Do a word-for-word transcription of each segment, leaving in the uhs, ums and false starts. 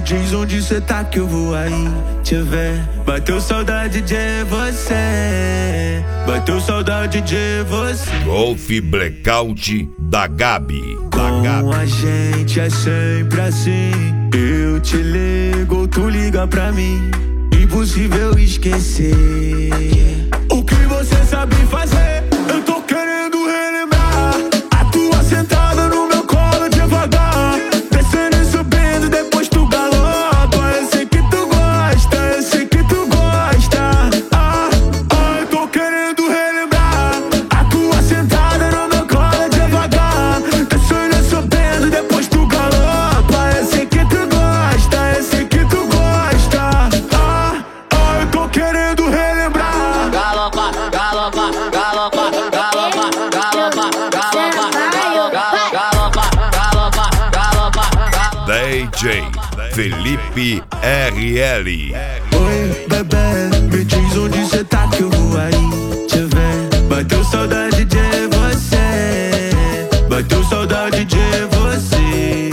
diz onde cê tá que eu vou aí te ver. Bateu saudade de você, bateu saudade de você. Golf Blackout da Gabi. Da Com Gabi. a gente é sempre assim. Eu te ligo, tu liga pra mim. Impossível esquecer o que você sabe fazer. Eu tô querendo relembrar a tua sentada no meu colo devagar, descendo e subindo, depois tu galopa. Eu sei que tu gosta, eu sei que tu gosta. Ah, ah, eu tô querendo relembrar a tua sentada no meu colo devagar, descendo e subindo, depois tu galopa. Eu sei que tu gosta, eu sei que tu gosta. Ah, ah, eu tô querendo relembrar. Galopa, galopa, galopa, galopa, galopa, galopa, galopa, galopa, galopa, galopa. D J Felipe R L. Oi, bebê, me diz onde cê tá que eu vou aí te ver. Bateu saudade de você, bateu saudade de você.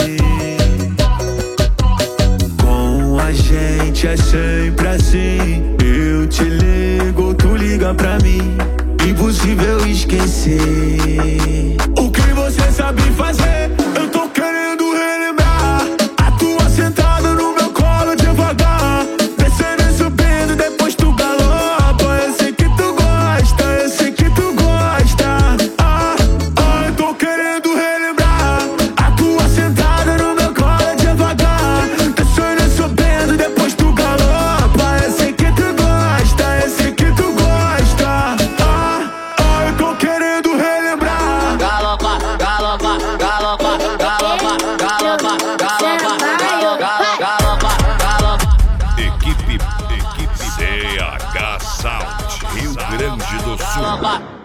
Com a gente é sempre assim. Eu te ligo, tu liga pra mim. Impossível esquecer o que você sabe fazer. Eu tô querendo relembrar a tua sentada no meu colo devagar, descendo e subindo, depois tu galopa. Eu sei que tu gosta, eu sei que tu gosta. Ah, ah, eu tô querendo relembrar a tua sentada no meu colo devagar, descendo e subindo, depois tu galopa. Eu sei que tu gosta, eu sei que tu gosta. Ah, ah, eu tô querendo relembrar. Galopa, galopa, galopa, galopa, galopa, galopa, galopa, galopa, galopa. Equipe, equipe C H Sound, Rio Grande do Sul. Galopa.